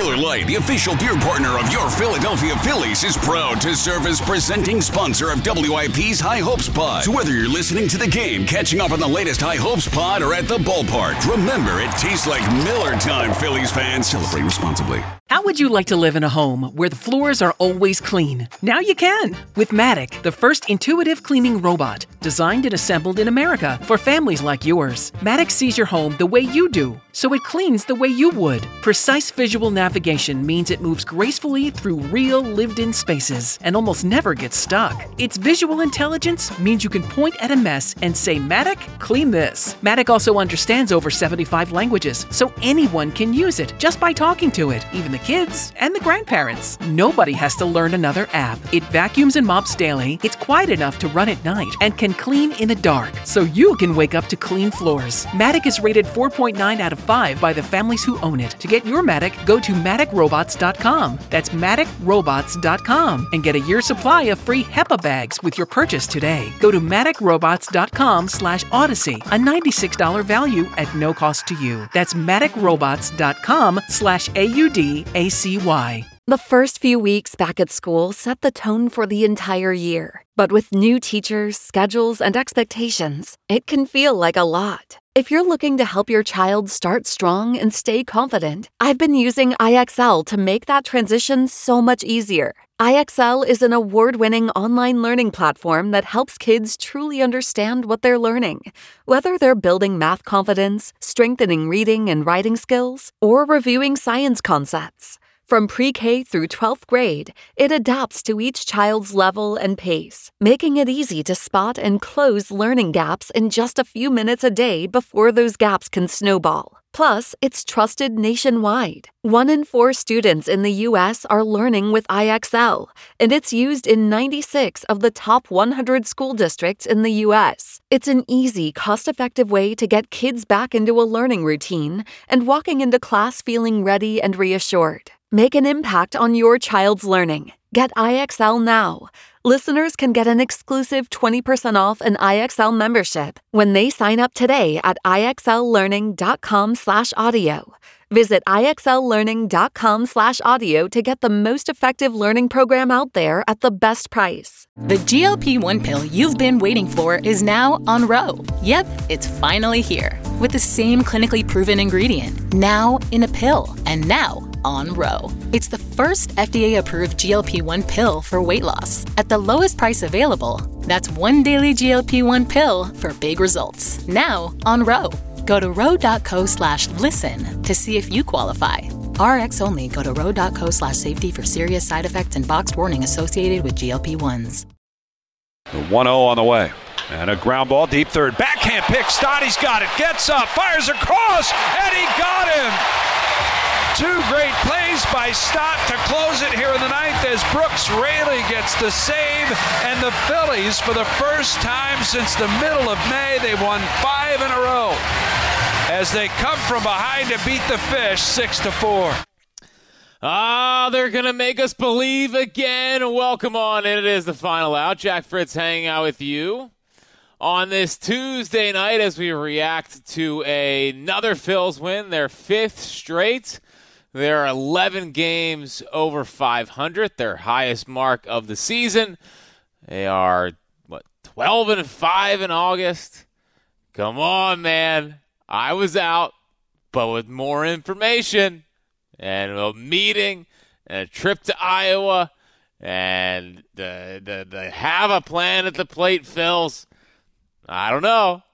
Miller Lite, the official beer partner of your Philadelphia Phillies, is proud to serve as presenting sponsor of WIP's High Hopes Pod. So whether you're listening to the game, catching up on the latest High Hopes Pod, or at the ballpark, remember it tastes like Miller time, Phillies fans. Celebrate responsibly. How would you like to live in a home where the floors are always clean? Now you can with Matic, the first intuitive cleaning robot designed and assembled in America for families like yours. Matic sees your home the way you do, so it cleans the way you would. Precise visual navigation means it moves gracefully through real lived-in spaces and almost never gets stuck. Its visual intelligence means you can point at a mess and say, Matic, clean this. Matic also understands over 75 languages, so anyone can use it just by talking to it, even the kids and the grandparents. Nobody has to learn another app. It vacuums and mops daily, it's quiet enough to run at night, and can clean in the dark, so you can wake up to clean floors. Matic is rated 4.9 out of 5 by the families who own it. To get your Matic, go to MaticRobots.com. That's MaticRobots.com and get a year's supply of free HEPA bags with your purchase today. Go to MaticRobots.com/Odyssey, a $96 value at no cost to you. That's MaticRobots.com/AUDACY. The first few weeks back at school set the tone for the entire year. But with new teachers, schedules, and expectations, it can feel like a lot. If you're looking to help your child start strong and stay confident, I've been using IXL to make that transition so much easier. IXL is an award-winning online learning platform that helps kids truly understand what they're learning. Whether they're building math confidence, strengthening reading and writing skills, or reviewing science concepts. From pre-K through 12th grade, it adapts to each child's level and pace, making it easy to spot and close learning gaps in just a few minutes a day before those gaps can snowball. Plus, it's trusted nationwide. 1 in 4 students in the U.S. are learning with IXL, and it's used in 96 of the top 100 school districts in the U.S. It's an easy, cost-effective way to get kids back into a learning routine and walking into class feeling ready and reassured. Make an impact on your child's learning. Get IXL now. Listeners can get an exclusive 20% off an IXL membership when they sign up today at IXLlearning.com/audio. Visit IXLlearning.com/audio to get the most effective learning program out there at the best price. The GLP-1 pill you've been waiting for is now on Ro. Yep, it's finally here with the same clinically proven ingredient, now in a pill, and now on Ro. It's the first FDA-approved GLP-1 pill for weight loss at the lowest price available. That's one daily GLP-1 pill for big results. Now on Ro. Go to ro.co/listen to see if you qualify. RX only. Go to ro.co/safety for serious side effects and boxed warning associated with GLP-1s. The 1-0 on the way. And a ground ball, deep third. Backhand pick. Stottie's got it. Gets up. Fires across. And he got him. 2 great plays by Stott to close it here in the ninth as Brooks Raley gets the save. And the Phillies, for the first time since the middle of May, they won 5 in a row as they come from behind to beat the Fish 6-4. They're going to make us believe again. Welcome on in. It is the final out. Jack Fritz hanging out with you on this Tuesday night as we react to another Phils win, their 5th straight. They're 11 games over 500, their highest mark of the season. They are, 12-5 in August? Come on, man. I was out, but with more information and a meeting and a trip to Iowa and the have a plan at the plate, Phils. I don't know.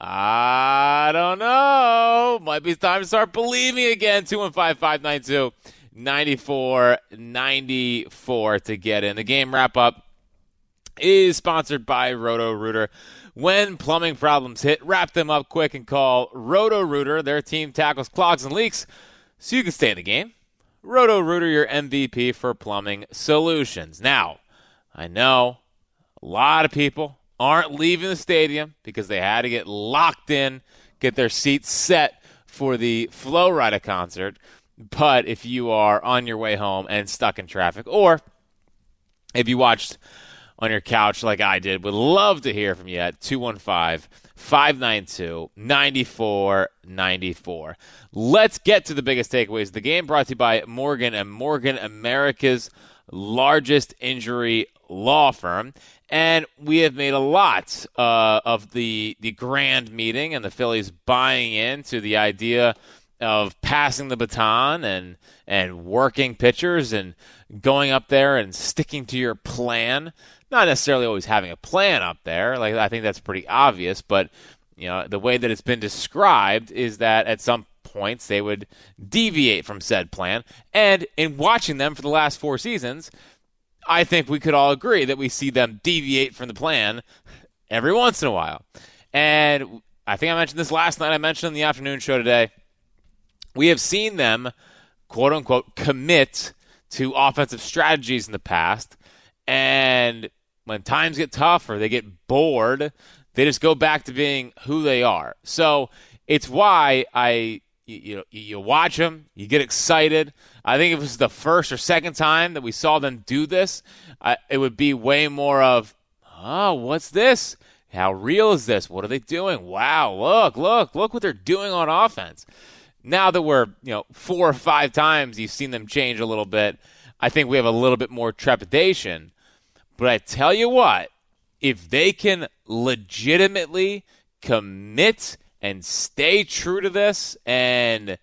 Might be time to start believing again. 215-920-9494 to get in. The game wrap-up is sponsored by Roto-Rooter. When plumbing problems hit, wrap them up quick and call Roto-Rooter. Their team tackles clogs and leaks so you can stay in the game. Roto-Rooter, your MVP for plumbing solutions. Now, I know a lot of people aren't leaving the stadium because they had to get locked in, get their seats set for the Flo Rida concert. But if you are on your way home and stuck in traffic, or if you watched on your couch like I did. Would love to hear from you at 215-592-9494. Let's get to the biggest takeaways of the game, brought to you by Morgan & Morgan, America's largest injury law firm. And we have made a lot of the grand meeting and the Phillies buying into the idea of passing the baton and working pitchers and going up there and sticking to your plan. Not necessarily always having a plan up there. Like, I think that's pretty obvious, but the way that it's been described is that at some points they would deviate from said plan. And in watching them for the last 4 seasons, I think we could all agree that we see them deviate from the plan every once in a while. And I think I mentioned this last night. I mentioned in the afternoon show today. We have seen them, quote unquote, commit to offensive strategies in the past. And when times get tough or they get bored, they just go back to being who they are. So it's why you watch them, you get excited. I think if it was the first or second time that we saw them do this, it would be way more of, oh, what's this? How real is this? What are they doing? Wow, look what they're doing on offense. Now that we're 4 or 5 times you've seen them change a little bit, I think we have a little bit more trepidation. But I tell you what, if they can legitimately commit and stay true to this and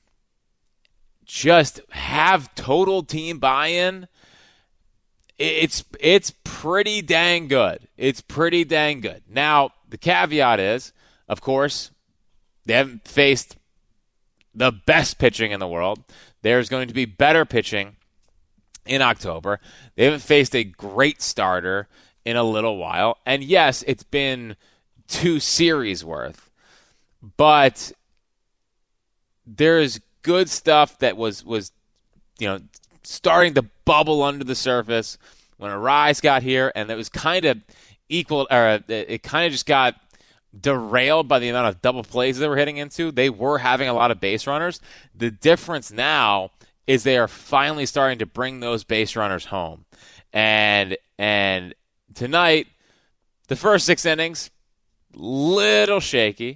just have total team buy-in, it's pretty dang good. It's pretty dang good. Now, the caveat is, of course, they haven't faced the best pitching in the world. There's going to be better pitching in October. They haven't faced a great starter in a little while. And yes, it's been 2 series worth. But there's good stuff that was starting to bubble under the surface when Arraez got here, and it was kind of it kind of just got derailed by the amount of double plays they were hitting into. They were having a lot of base runners. The difference now is they are finally starting to bring those base runners home. And tonight, the first 6 innings, little shaky.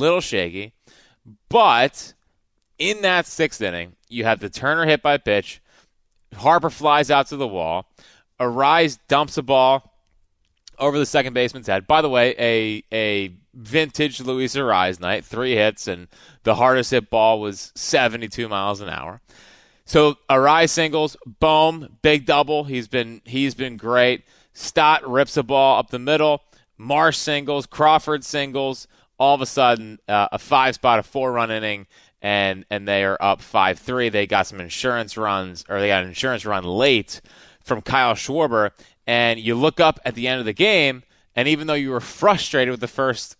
But in that 6th inning, you have the Turner hit by pitch. Harper flies out to the wall. Arraez dumps a ball over the second baseman's head. By the way, a vintage Luis Arraez night, 3 hits, and the hardest hit ball was 72 miles an hour. So Arraez singles, boom, big double. He's been great. Stott rips a ball up the middle. Marsh singles, Crawford singles. All of a sudden, a 5-spot, a 4-run inning, and they are up 5-3. They got some insurance runs, or they got an insurance run late from Kyle Schwarber. And you look up at the end of the game, and even though you were frustrated with the first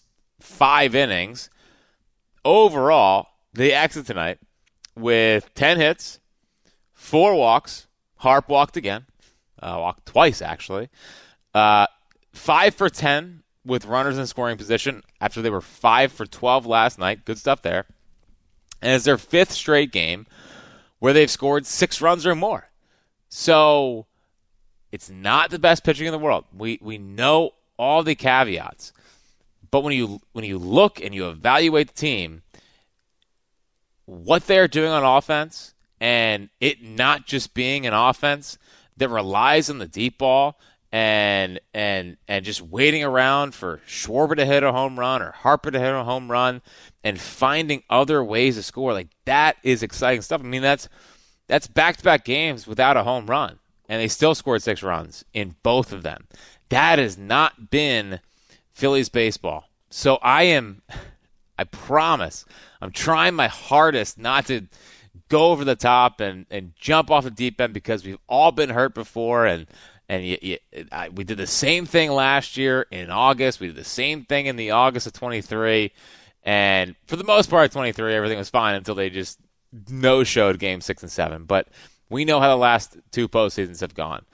5 innings, overall, they exit tonight with 10 hits, 4 walks. Harp walked again. Walked twice, actually. 5 for 10 with runners in scoring position after they were 5 for 12 last night. Good stuff there. And it's their 5th straight game where they've scored 6 runs or more. So it's not the best pitching in the world. We know all the caveats. But when you look and you evaluate the team, what they're doing on offense, and it not just being an offense that relies on the deep ball and just waiting around for Schwarber to hit a home run or Harper to hit a home run and finding other ways to score, like, that is exciting stuff. I mean, that's back-to-back games without a home run, and they still scored 6 runs in both of them. That has not been Phillies baseball. So I promise, I'm trying my hardest not to go over the top and jump off the deep end, because we've all been hurt before, and we did the same thing last year in August. We did the same thing in the August of 23, and for the most part, 23, everything was fine until they just no-showed Game 6 and 7. But we know how the last 2 postseasons have gone.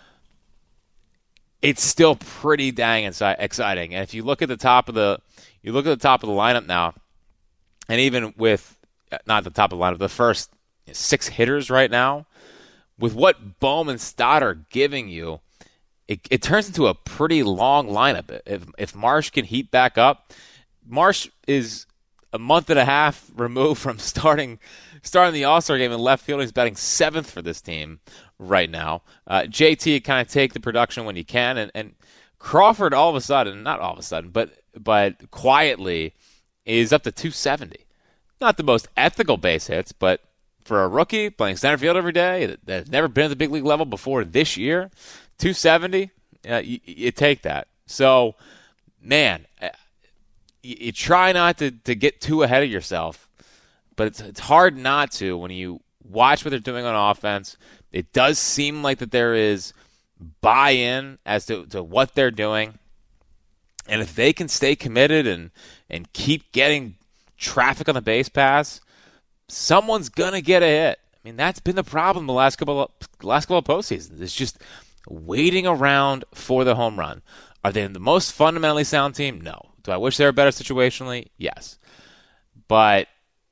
It's still pretty dang exciting. And if you look at the top of the lineup now, and even with not the top of the lineup, the first 6 hitters right now, with what Bohm and Stott are giving you, it turns into a pretty long lineup. If Marsh can heat back up, Marsh is a month and a half removed from starting the All-Star game in left field. He's batting 7th for this team right now. JT kind of take the production when you can, and Crawford not all of a sudden, but quietly is up to 270. Not the most ethical base hits, but for a rookie playing center field every day that's never been at the big league level before this year, 270, you take that. So, man, you try not to get too ahead of yourself, but it's hard not to when you watch what they're doing on offense. It does seem like that there is buy-in as to what they're doing. And if they can stay committed and keep getting traffic on the base pass, someone's going to get a hit. I mean, that's been the problem the last couple of postseasons. It's just waiting around for the home run. Are they the most fundamentally sound team? No. Do I wish they were better situationally? Yes. But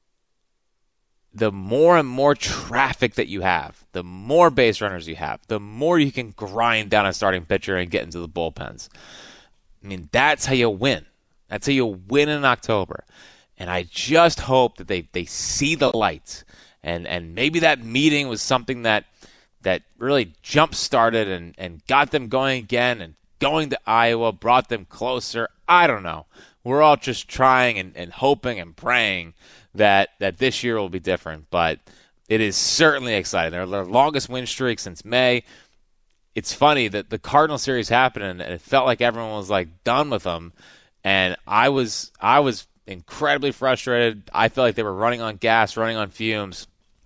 the more and more traffic that you have, the more base runners you have, the more you can grind down a starting pitcher and get into the bullpens. I mean, that's how you win. That's how you win in October. And I just hope that they see the lights. And maybe that meeting was something that really jump-started and got them going again, and going to Iowa brought them closer. I don't know. We're all just trying and hoping and praying that this year will be different. But it is certainly exciting. They're their longest win streak since May. It's funny that the Cardinal series happened, and it felt like everyone was like done with them. And I was incredibly frustrated. I felt like they were running on gas, running on fumes.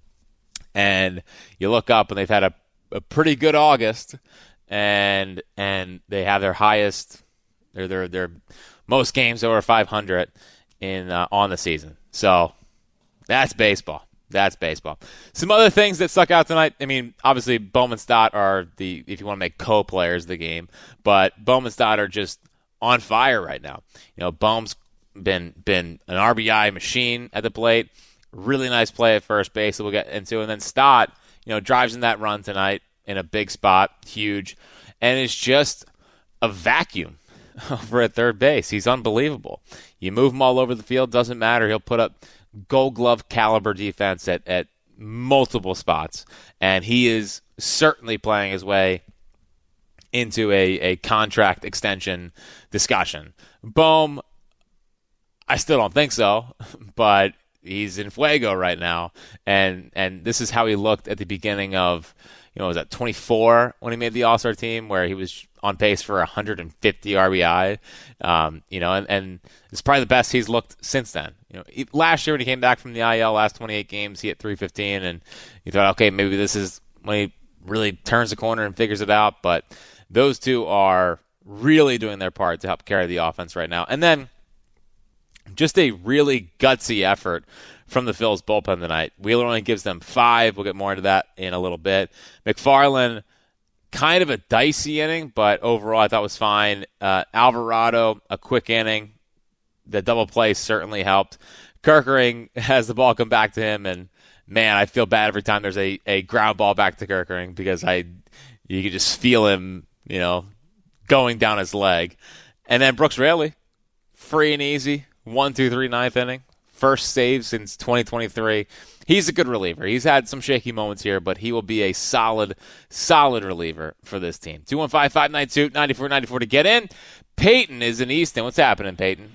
And you look up, and they've had a pretty good August, and they have their highest, their most games over 500 on the season. So that's baseball. That's baseball. Some other things that stuck out tonight. I mean, obviously Bowman Stott are if you want to make co-players of the game, but Bowman Stott are just on fire right now. You know, Bohm's been an RBI machine at the plate. Really nice play at first base that we'll get into. And then Stott, drives in that run tonight in a big spot, huge. And it's just a vacuum over at third base. He's unbelievable. You move him all over the field, doesn't matter. He'll put up Gold Glove caliber defense at multiple spots. And he is certainly playing his way into a contract extension discussion. Bohm, I still don't think so, but he's in fuego right now, and this is how he looked at the beginning of, was that 24 when he made the All-Star team, where he was on pace for 150 RBI, and it's probably the best he's looked since then. Last year when he came back from the IL, last 28 games, he hit 315, and you thought, okay, maybe this is when he really turns the corner and figures it out, but those two are really doing their part to help carry the offense right now. And then just a really gutsy effort from the Phils bullpen tonight. Wheeler only gives them 5. We'll get more into that in a little bit. McFarland, kind of a dicey inning, but overall I thought was fine. Alvarado, a quick inning. The double play certainly helped. Kerkering has the ball come back to him, and man, I feel bad every time there's a ground ball back to Kerkering, because you could just feel him, going down his leg. And then Brooks Raley, free and easy. 1, 2, 3, 9th inning. First save since 2023. He's a good reliever. He's had some shaky moments here, but he will be a solid reliever for this team. 215-592-9494 to get in. Peyton is in Easton. What's happening, Peyton?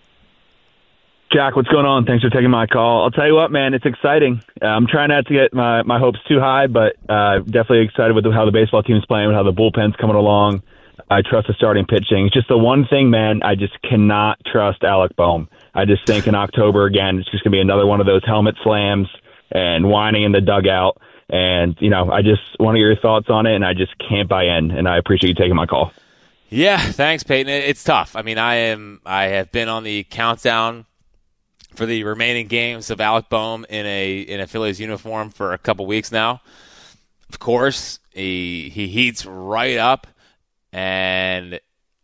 Jack, what's going on? Thanks for taking my call. I'll tell you what, man, it's exciting. I'm trying not to get my hopes too high, but definitely excited with how the baseball team's playing, with how the bullpen's coming along. I trust the starting pitching. It's just the one thing, man, I just cannot trust Alec Bohm. I just think in October, again, it's just going to be another one of those helmet slams and whining in the dugout. And, I just want to get your thoughts on it, and I just can't buy in. And I appreciate you taking my call. Yeah, thanks, Peyton. It's tough. I mean, I have been on the countdown for the remaining games of Alec Bohm in a Phillies uniform for a couple weeks now. Of course, he heats right up. And,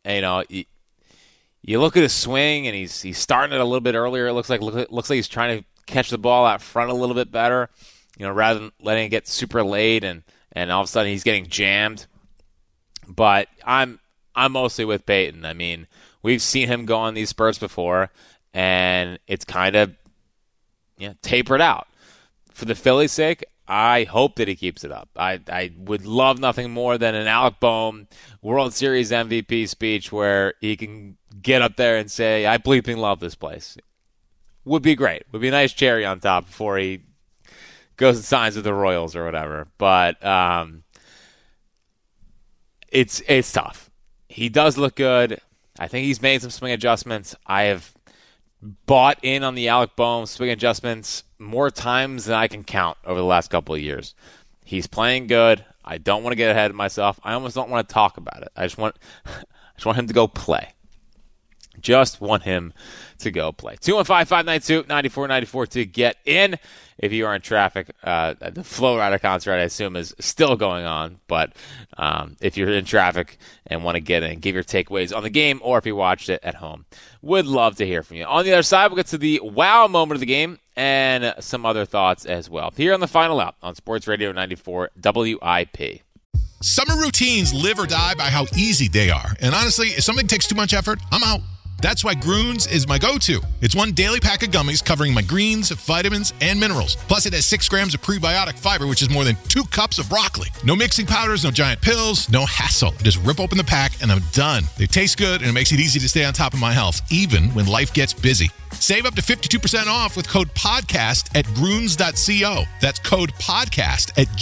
you look at his swing, and he's starting it a little bit earlier. It looks like he's trying to catch the ball out front a little bit better, rather than letting it get super late, and all of a sudden he's getting jammed. But I'm mostly with Peyton. I mean, we've seen him go on these spurts before, and it's kind of tapered out. For the Phillies' sake, I hope that he keeps it up. I would love nothing more than an Alec Bohm World Series MVP speech where he can get up there and say, I bleeping love this place. Would be great. Would be a nice cherry on top before he goes and signs with the Royals or whatever. But it's tough. He does look good. I think he's made some swing adjustments. I have bought in on the Alec Bohm swing adjustments more times than I can count over the last couple of years. He's playing good. I don't want to get ahead of myself. I almost don't want to talk about it. I just want him to go play. Just want him to go play. 215-592-9494 to get in. If you are in traffic, the Flow Rider concert, I assume, is still going on. But if you're in traffic and want to get in, give your takeaways on the game, or if you watched it at home, would love to hear from you. On the other side, we'll get to the wow moment of the game and some other thoughts as well. Here on the Final Out on Sports Radio 94 WIP. Summer routines live or die by how easy they are. And honestly, if something takes too much effort, I'm out. That's why Grüns is my go-to. It's one daily pack of gummies covering my greens, vitamins, and minerals. Plus, it has 6 grams of prebiotic fiber, which is more than 2 cups of broccoli. No mixing powders, no giant pills, no hassle. Just rip open the pack, and I'm done. They taste good, and it makes it easy to stay on top of my health, even when life gets busy. Save up to 52% off with code PODCAST at Grüns.co. That's code PODCAST at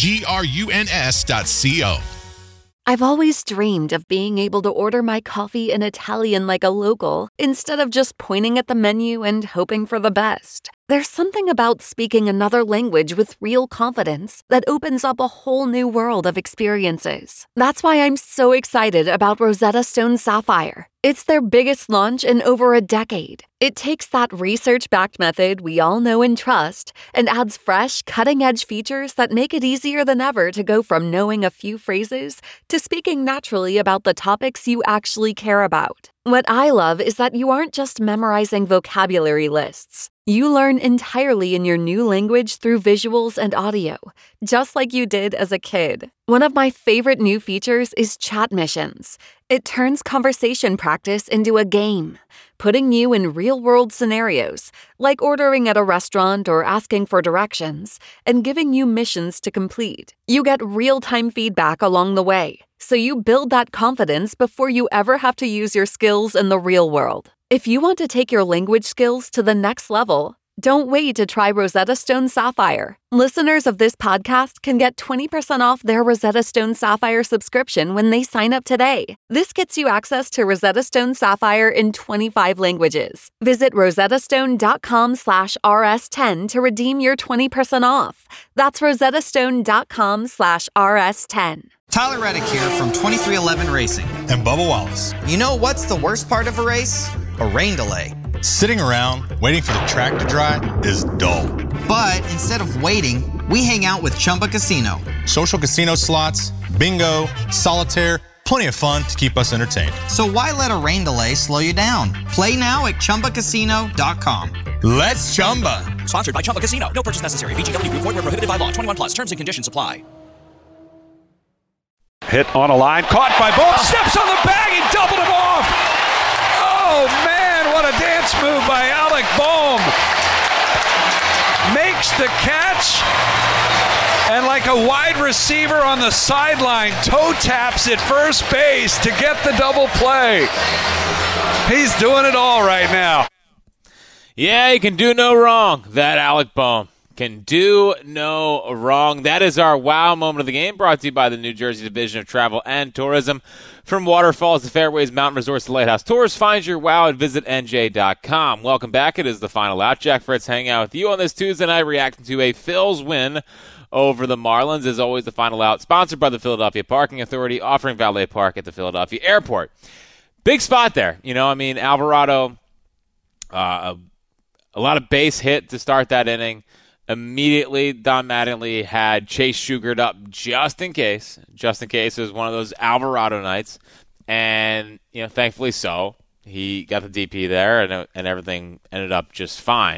GRUNS.co. I've always dreamed of being able to order my coffee in Italian like a local, instead of just pointing at the menu and hoping for the best. There's something about speaking another language with real confidence that opens up a whole new world of experiences. That's why I'm so excited about Rosetta Stone Sapphire. It's their biggest launch in over a decade. It takes that research-backed method we all know and trust and adds fresh, cutting-edge features that make it easier than ever to go from knowing a few phrases to speaking naturally about the topics you actually care about. What I love is that you aren't just memorizing vocabulary lists. You learn entirely in your new language through visuals and audio, just like you did as a kid. One of my favorite new features is Chat Missions. It turns conversation practice into a game, putting you in real-world scenarios, like ordering at a restaurant or asking for directions, and giving you missions to complete. You get real-time feedback along the way, so you build that confidence before you ever have to use your skills in the real world. If you want to take your language skills to the next level, don't wait to try Rosetta Stone Sapphire. Listeners of this podcast can get 20% off their Rosetta Stone Sapphire subscription when they sign up today. This gets you access to Rosetta Stone Sapphire in 25 languages. Visit rosettastone.com/rs10 to redeem your 20% off. That's rosettastone.com/rs10. Tyler Reddick here from 2311 Racing. And Bubba Wallace. You know what's the worst part of a race? A rain delay. Sitting around waiting for the track to dry is dull. But instead of waiting, we hang out with Chumba Casino. Social casino slots, bingo, solitaire, plenty of fun to keep us entertained. So why let a rain delay slow you down? Play now at ChumbaCasino.com. Let's Chumba. Sponsored by Chumba Casino. No purchase necessary. VGW Group. Void where prohibited by law. 21 plus. Terms and conditions apply. Hit on a line, caught by Bohm, steps on the bag, he doubled him off. Oh man, what a dance move by Alec Bohm. Makes the catch, and like a wide receiver on the sideline, toe taps at first base to get the double play. He's doing it all right now. Yeah, he can do no wrong, that Alec Bohm. Can do no wrong. That is our wow moment of the game, brought to you by the New Jersey Division of Travel and Tourism. From waterfalls to fairways, mountain resorts to lighthouse tours, find your wow at visitnj.com. Welcome back. It is the Final Out. Jack Fritz hanging out with you on this Tuesday night, reacting to a Phils win over the Marlins. As always, the Final Out, sponsored by the Philadelphia Parking Authority, offering valet park at the Philadelphia Airport. Big spot there. You know, I mean, Alvarado, a lot of base hit to start that inning. Immediately, Don Mattingly had Chase Shugart up just in case. Just in case it was one of those Alvarado nights. And, you know, thankfully so. He got the DP there, and everything ended up just fine.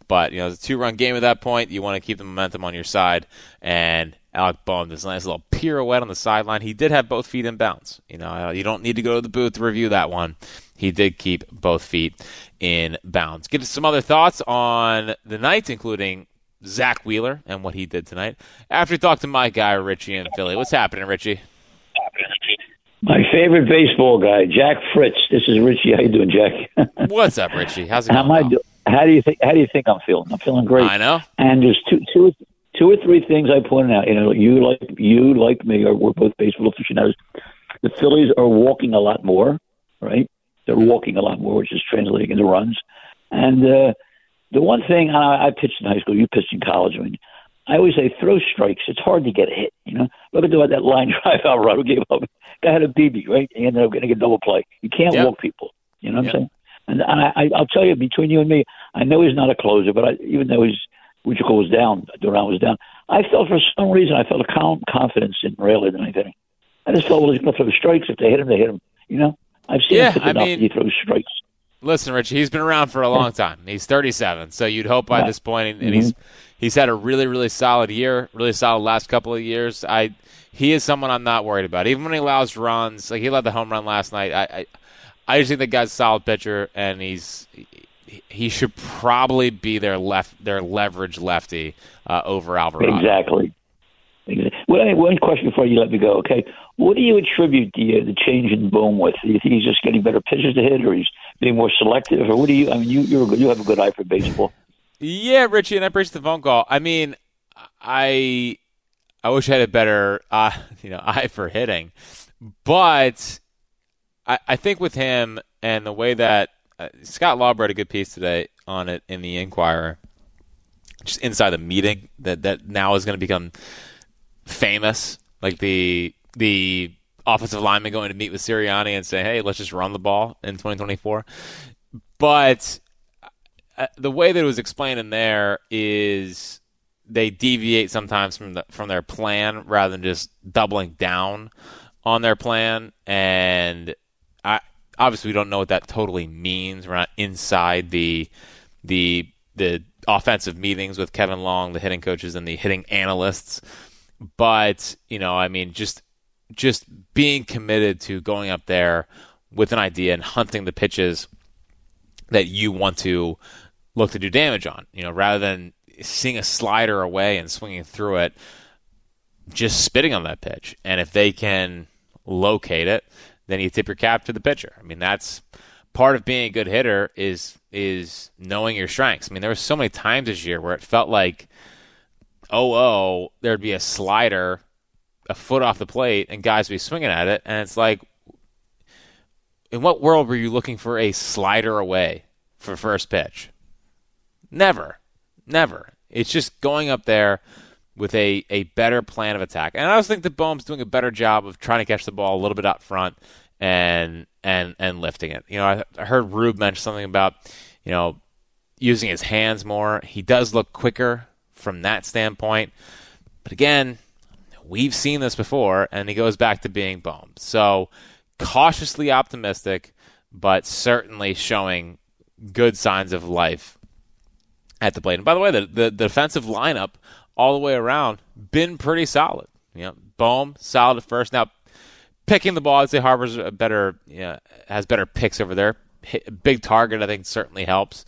But, it's a 2-run game at that point. You want to keep the momentum on your side. And Alec Boehm, this nice little pirouette on the sideline. He did have both feet in bounds. You don't need to go to the booth to review that one. He did keep both feet in bounds. Get some other thoughts on the night, including Zach Wheeler and what he did tonight, after we talk to my guy, Richie in Philly. What's happening, Richie? My favorite baseball guy, Jack Fritz. This is Richie. How you doing, Jack? What's up, Richie? How's it going? How do you think I'm feeling? I'm feeling great. I know. And there's two or three things I pointed out. You like me, or we're both baseball aficionados. The Phillies are walking a lot more, right? They're walking a lot more, which is translating into runs. And the one thing, I pitched in high school, you pitched in college. I always say throw strikes. It's hard to get a hit. Look at that line drive Alvarado gave up. Guy had a BB, right? He ended up getting a double play. You can't walk people. You know what I'm saying? And I'll tell you, between you and me, I know he's not a closer, but even though Wichita was down, Duran was down, I felt for some reason I felt a confidence in Rayleigh than anything. I just felt, well, he's going to throw strikes. If they hit him, they hit him. I've seen him pitch enough. He throws strikes. Listen, Richie, he's been around for a long time. He's 37, so you'd hope by this point, and he's had a really, really solid year, really solid last couple of years. He is someone I'm not worried about. Even when he allows runs, like he led the home run last night, I just think the guy's a solid pitcher, and he should probably be their leverage lefty over Alvarado. Exactly. Well, one question before you let me go, okay? What do you attribute the change in Boehm with? Do you think he's just getting better pitches to hit, or he's being more selective, or what do you? You have a good eye for baseball. Yeah, Richie, and I appreciate the phone call. I wish I had a better eye for hitting, but I think with him and the way that Scott Lauber had a good piece today on it in the Inquirer, just inside the meeting that now is going to become famous, like the offensive lineman going to meet with Sirianni and say, hey, let's just run the ball in 2024. But the way that it was explained in there is they deviate sometimes from their plan rather than just doubling down on their plan. And obviously we don't know what that totally means. We're not inside the offensive meetings with Kevin Long, the hitting coaches, and the hitting analysts. But, just being committed to going up there with an idea and hunting the pitches that you want to look to do damage on, rather than seeing a slider away and swinging through it, just spitting on that pitch. And if they can locate it, then you tip your cap to the pitcher. That's part of being a good hitter is knowing your strengths. There were so many times this year where it felt like, there'd be a slider a foot off the plate and guys would be swinging at it. And it's like, in what world were you looking for a slider away for first pitch? Never. It's just going up there with a better plan of attack. And I also think that Boehm's doing a better job of trying to catch the ball a little bit up front and lifting it. I heard Rube mention something about, using his hands more. He does look quicker from that standpoint. But again, we've seen this before, and he goes back to being Boehm. So cautiously optimistic, but certainly showing good signs of life at the plate. And by the way, the defensive lineup all the way around been pretty solid. Boehm, solid at first. Now, picking the ball, I'd say Harper's has better picks over there. Big target, I think, certainly helps.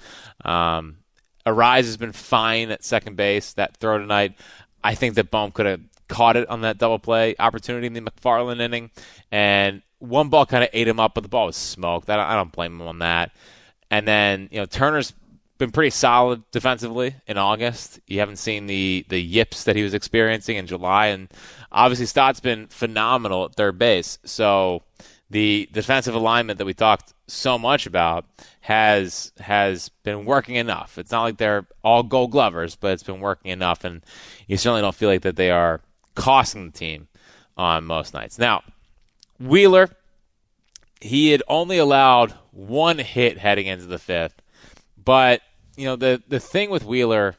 Arise has been fine at second base. That throw tonight, I think that Boehm could have caught it on that double play opportunity in the McFarland inning, and one ball kind of ate him up, but the ball was smoked. I don't blame him on that. And then Turner's been pretty solid defensively in August. You haven't seen the yips that he was experiencing in July, and obviously Stott's been phenomenal at third base. So the defensive alignment that we talked so much about has been working enough. It's not like they're all Gold Glovers, but it's been working enough, and you certainly don't feel like that they are costing the team on most nights. Now, Wheeler, he had only allowed one hit heading into the fifth, but the thing with Wheeler,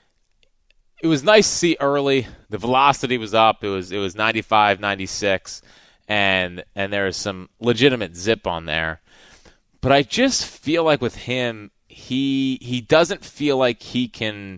it was nice to see early. The velocity was up. It was 95, 96, and there was some legitimate zip on there. But I just feel like with him, he doesn't feel like he can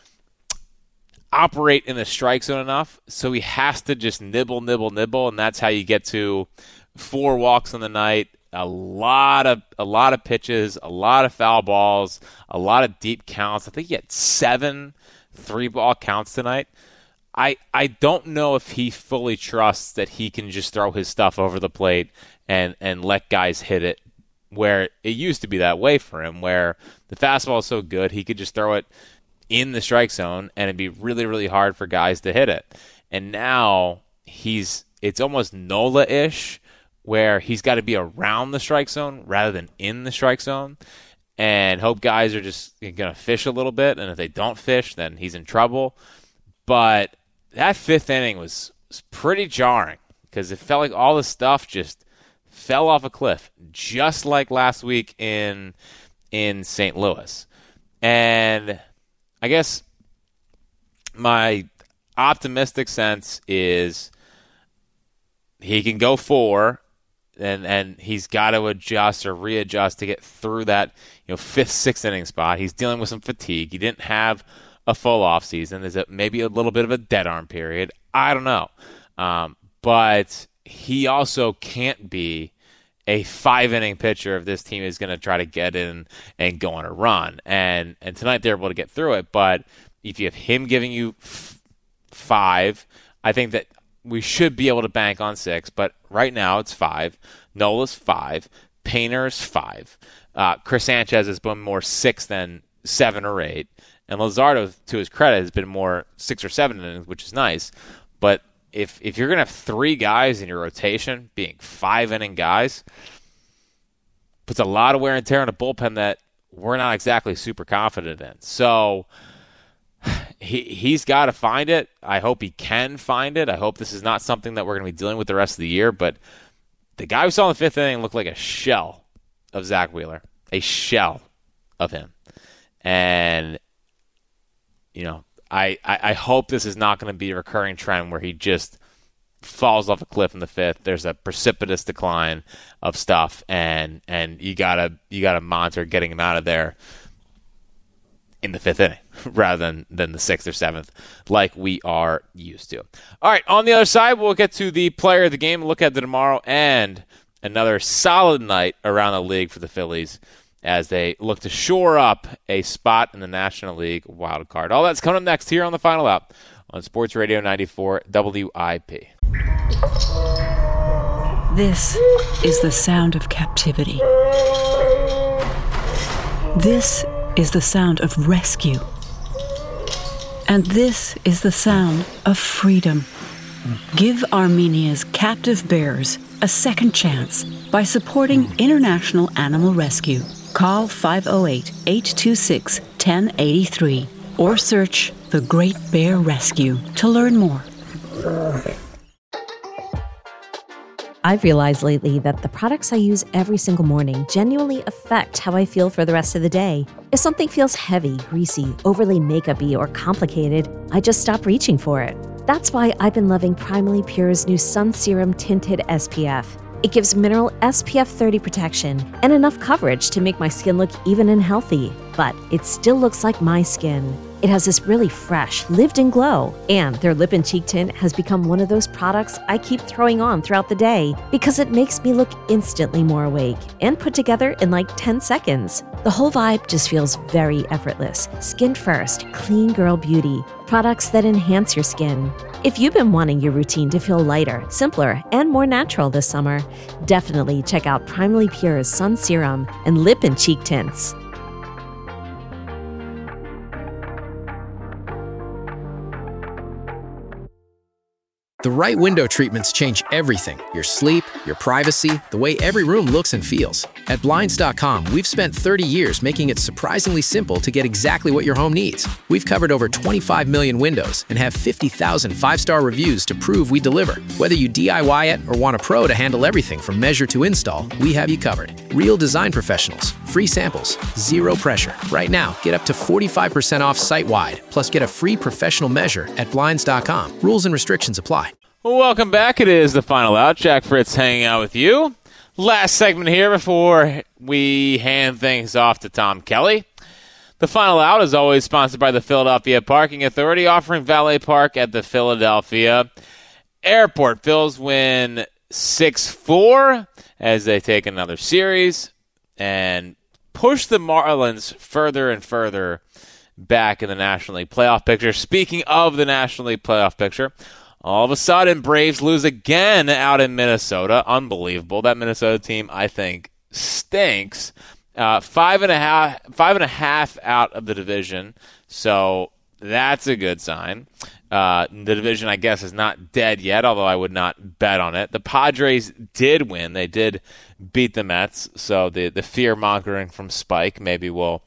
operate in the strike zone enough, so he has to just nibble, and that's how you get to 4 walks on the night, a lot of pitches, a lot of foul balls, a lot of deep counts. I think he had 7 3-ball counts tonight. I don't know if he fully trusts that he can just throw his stuff over the plate and let guys hit it, where it used to be that way for him, where the fastball is so good he could just throw it in the strike zone and it'd be really, really hard for guys to hit it. And now it's almost Nola-ish, where he's got to be around the strike zone rather than in the strike zone, and hope guys are just going to fish a little bit, and if they don't fish, then he's in trouble. But that 5th inning was pretty jarring, because it felt like all the stuff just fell off a cliff, just like last week in St. Louis. And I guess my optimistic sense is he can go 4, and he's got to adjust or readjust to get through that 5th, 6th inning spot. He's dealing with some fatigue. He didn't have a full off season. There's maybe a little bit of a dead arm period. I don't know. But he also can't be a 5-inning pitcher if this team is going to try to get in and go on a run. And tonight they're able to get through it. But if you have him giving you 5, I think that we should be able to bank on 6. But right now it's 5. Nola's 5. Painter's 5. Chris Sanchez has been more 6 than 7 or 8. And Luzardo, to his credit, has been more 6 or 7 innings, which is nice. But if you're going to have 3 guys in your rotation being 5-inning guys, puts a lot of wear and tear on a bullpen that we're not exactly super confident in. So he's got to find it. I hope he can find it. I hope this is not something that we're going to be dealing with the rest of the year. But the guy we saw in the 5th inning looked like a shell of Zach Wheeler, a shell of him. And I hope this is not going to be a recurring trend where he just falls off a cliff in the 5th. There's a precipitous decline of stuff, and you gotta monitor getting him out of there in the 5th inning rather than the 6th or 7th like we are used to. All right, on the other side, we'll get to the player of the game, look at it tomorrow, and another solid night around the league for the Phillies as they look to shore up a spot in the National League wild card. All that's coming up next here on The Final Out on Sports Radio 94 WIP. This is the sound of captivity. This is the sound of rescue. And this is the sound of freedom. Give Armenia's captive bears a second chance by supporting International Animal Rescue. Call 508-826-1083 or search The Great Bear Rescue to learn more. I've realized lately that the products I use every single morning genuinely affect how I feel for the rest of the day. If something feels heavy, greasy, overly makeup-y, or complicated, I just stop reaching for it. That's why I've been loving Primally Pure's new Sun Serum Tinted SPF. It gives mineral SPF 30 protection and enough coverage to make my skin look even and healthy, but it still looks like my skin. It has this really fresh, lived-in glow, and their lip and cheek tint has become one of those products I keep throwing on throughout the day because it makes me look instantly more awake and put together in like 10 seconds. The whole vibe just feels very effortless. Skin first, clean girl beauty. Products that enhance your skin. If you've been wanting your routine to feel lighter, simpler, and more natural this summer, definitely check out Primally Pure's Sun Serum and Lip and Cheek Tints. The right window treatments change everything. Your sleep, your privacy, the way every room looks and feels. At Blinds.com, we've spent 30 years making it surprisingly simple to get exactly what your home needs. We've covered over 25 million windows and have 50,000 five-star reviews to prove we deliver. Whether you DIY it or want a pro to handle everything from measure to install, we have you covered. Real design professionals, free samples, zero pressure. Right now, get up to 45% off site-wide, plus get a free professional measure at Blinds.com. Rules and restrictions apply. Welcome back. It is The Final Out. Jack Fritz hanging out with you Last segment here before we hand things off to Tom Kelly. The Final Out is always sponsored by the Philadelphia Parking Authority, offering valet park at the Philadelphia Airport. Phils win 6-4 as they take another series and push the Marlins further and further back in the National League playoff picture. Speaking of the National League playoff picture, all of a sudden, Braves lose again out in Minnesota. Unbelievable. That Minnesota team, I think, stinks. 5.5 out of the division, so that's a good sign. The division, I guess, is not dead yet, although I would not bet on it. The Padres did win. They did beat the Mets, so the fear-mongering from Spike maybe will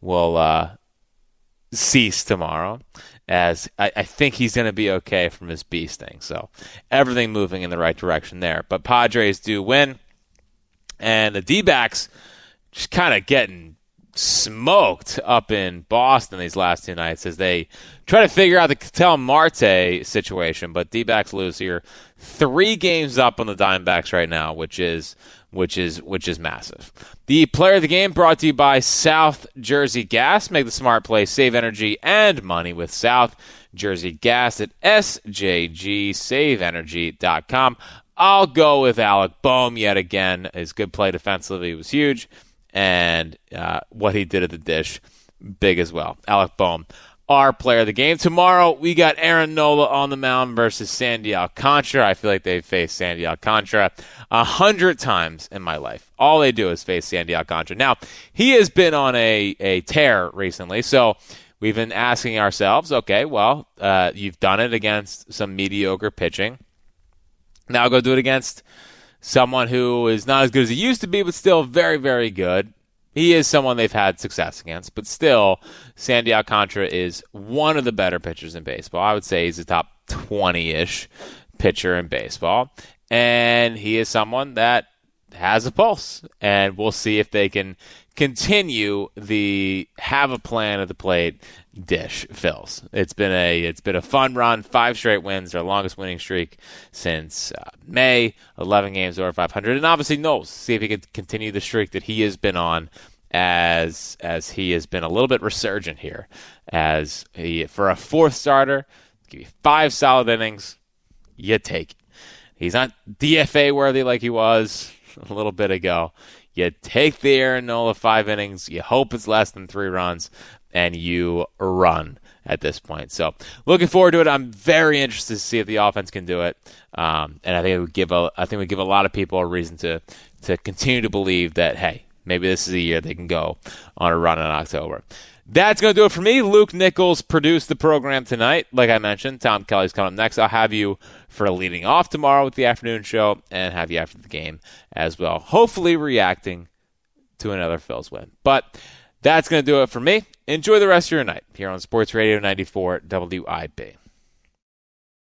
cease tomorrow, as I think he's going to be okay from his bee sting. So everything moving in the right direction there. But Padres do win, and the D-backs just kind of getting smoked up in Boston these last two nights as they try to figure out the Ketel Marte situation. But D-backs lose here, 3 games up on the Diamondbacks right now, which is massive. The player of the game brought to you by South Jersey Gas. Make the smart play, save energy and money with South Jersey Gas at sjgsaveenergy.com. I'll go with Alec Boehm yet again. His good play defensively was huge, and what he did at the dish, big as well. Alec Boehm, our player of the game. Tomorrow, we got Aaron Nola on the mound versus Sandy Alcantara. I feel like they've faced Sandy Alcantara 100 times in my life. All they do is face Sandy Alcantara. Now, he has been on a tear recently, so we've been asking ourselves, okay, well, you've done it against some mediocre pitching. Now go do it against someone who is not as good as he used to be, but still very, very good. He is someone they've had success against, but still, Sandy Alcantara is one of the better pitchers in baseball. I would say he's a top 20-ish pitcher in baseball, and he is someone that has a pulse, and we'll see if they can continue the have a plan at the plate dish Phils. It's been a fun run, 5 straight wins, their longest winning streak since May, 11 games over 500, and obviously knows, see if he can continue the streak that he has been on as he has been a little bit resurgent here. As he, for a 4th starter, give you 5 solid innings, you take it. He's not DFA worthy like he was a little bit ago. You take the Aaron Nola 5 innings, you hope it's less than 3 runs, and you run at this point. So looking forward to it. I'm very interested to see if the offense can do it. And I think it would give a lot of people a reason to continue to believe that, hey, maybe this is a year they can go on a run in October. That's going to do it for me. Luke Nichols produced the program tonight. Like I mentioned, Tom Kelly's coming up next. I'll have you for leading off tomorrow with the afternoon show and have you after the game as well. Hopefully reacting to another Phils win. But that's going to do it for me. Enjoy the rest of your night here on Sports Radio 94 WIP.